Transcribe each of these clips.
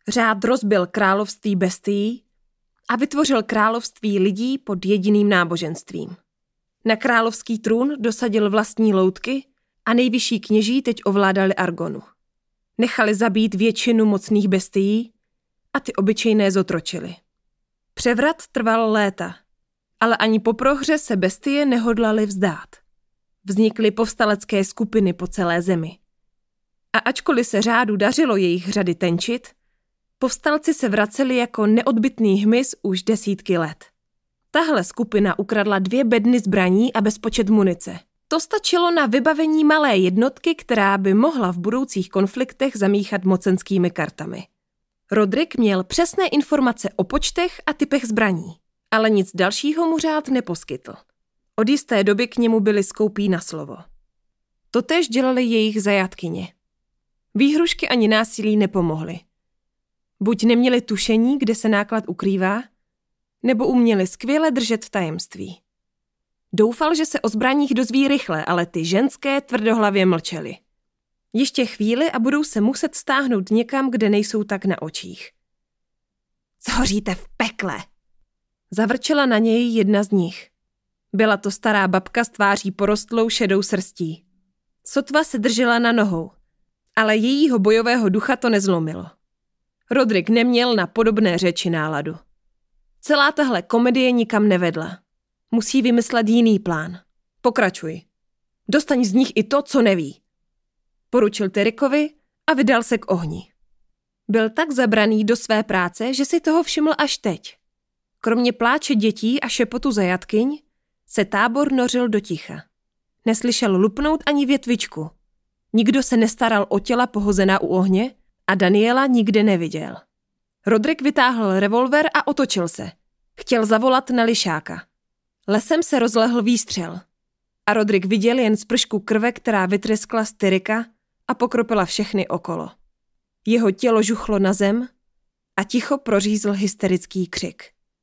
Řád rozbil království bestií a vytvořil království lidí pod jediným náboženstvím. Na královský trůn dosadil vlastní loutky a nejvyšší kněží teď ovládali Argonu. Nechali zabít většinu mocných bestií a ty obyčejné zotročili. Převrat trval léta, ale ani po prohře se bestie nehodlaly vzdát. Vznikly povstalecké skupiny po celé zemi. A ačkoliv se řádu dařilo jejich řady tenčit, povstalci se vraceli jako neodbytný hmyz už desítky let. Tahle skupina ukradla 2 bedny zbraní a bezpočet munice. To stačilo na vybavení malé jednotky, která by mohla v budoucích konfliktech zamíchat mocenskými kartami. Rodrik měl přesné informace o počtech a typech zbraní, ale nic dalšího mu řád neposkytl. Od jisté doby k němu byli skoupí na slovo. Totéž dělali jejich zajatkyně. Výhrušky ani násilí nepomohly. Buď neměli tušení, kde se náklad ukrývá, nebo uměli skvěle držet tajemství. Doufal, že se o zbraních dozví rychle, ale ty ženské tvrdohlavě mlčely. Ještě chvíli a budou se muset stáhnout někam, kde nejsou tak na očích. Zhoříte v pekle! Zavrčela na něj jedna z nich. Byla to stará babka s tváří porostlou šedou srstí. Sotva se držela na nohou, ale jejího bojového ducha to nezlomilo. Rodrik neměl na podobné řeči náladu. Celá tahle komedie nikam nevedla. Musí vymyslet jiný plán. Pokračuj. Dostaň z nich i to, co neví. Poručil Terikovi a vydal se k ohni. Byl tak zabraný do své práce, že si toho všiml až teď. Kromě pláče dětí a šepotu zajatkyň se tábor nořil do ticha. Neslyšel lupnout ani větvičku. Nikdo se nestaral o těla pohozená u ohně a Daniela nikde neviděl. Rodrik vytáhl revolver a otočil se. Chtěl zavolat na lišáka. Lesem se rozlehl výstřel a Rodrik viděl jen spršku krve, která vytryskla z Terika a pokropila všechny okolo. Jeho tělo žuchlo na zem a ticho prořízl hysterický křik.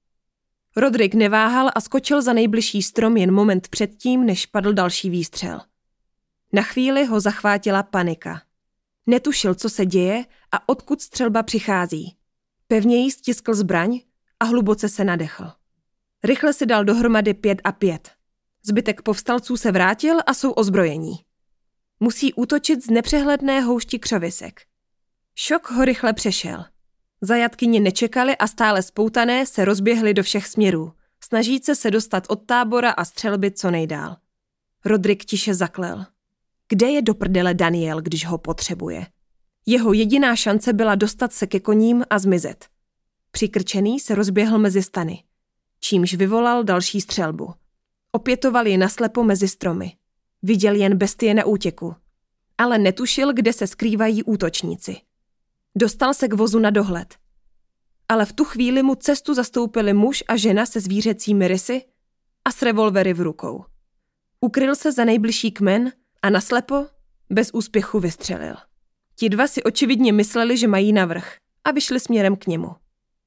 Rodrik neváhal a skočil za nejbližší strom jen moment předtím, než padl další výstřel. Na chvíli ho zachvátila panika. Netušil, co se děje a odkud střelba přichází. Pevně jí stiskl zbraň a hluboce se nadechl. Rychle si dal dohromady 5 a 5. Zbytek povstalců se vrátil a jsou ozbrojení. Musí útočit z nepřehledné houšti křovisek. Šok ho rychle přešel. Zajatkyně nečekali a stále spoutané se rozběhly do všech směrů, snažíce se dostat od tábora a střelby co nejdál. Rodrik tiše zaklel. Kde je do prdele Daniel, když ho potřebuje? Jeho jediná šance byla dostat se ke koním a zmizet. Přikrčený se rozběhl mezi stany, čímž vyvolal další střelbu. Opětoval ji naslepo mezi stromy. Viděl jen bestie na útěku, ale netušil, kde se skrývají útočníci. Dostal se k vozu na dohled. Ale v tu chvíli mu cestu zastoupili muž a žena se zvířecími rysy a s revolvery v rukou. Ukryl se za nejbližší kmen a naslepo bez úspěchu vystřelil. Ti 2 si očividně mysleli, že mají navrch a vyšli směrem k němu.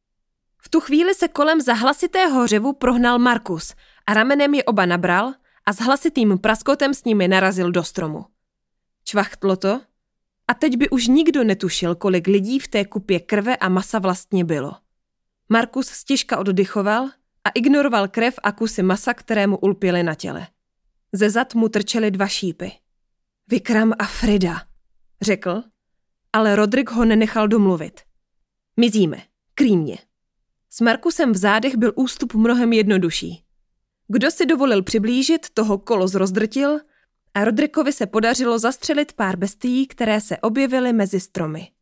V tu chvíli se kolem za hlasitého řevu prohnal Markus a ramenem je oba nabral a s hlasitým praskotem s nimi narazil do stromu. Čvachtlo to a teď by už nikdo netušil, kolik lidí v té kupě krve a masa vlastně bylo. Markus stěžka oddychoval a ignoroval krev a kusy masa, které mu ulpěly na těle. Ze zad mu trčely 2 šípy. Vikram a Frida, řekl, ale Rodrik ho nenechal domluvit. Mizíme, kryj mě. S Markusem v zádech byl ústup mnohem jednodušší. Kdo si dovolil přiblížit, toho kolos rozdrtil a Rodrikovi se podařilo zastřelit pár bestií, které se objevily mezi stromy.